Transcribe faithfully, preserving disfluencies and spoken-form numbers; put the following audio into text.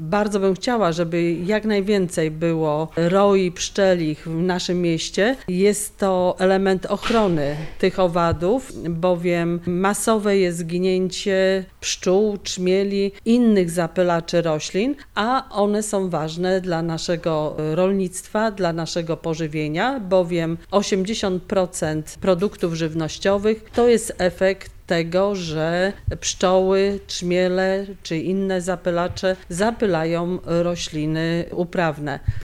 bardzo bym chciała, żeby jak najwięcej było roi pszczelich w naszym mieście. Jest to element ochrony tych owadów, bowiem masowe jest zginięcie pszczół, czmieli, innych zapylaczy roślin, a one są ważne dla naszego rolnictwa, dla naszego pożywienia, bowiem osiemdziesiąt procent produktów żywnościowych to jest efekt tego, że pszczoły, czmiele czy inne zapylacze zapylają rośliny uprawne.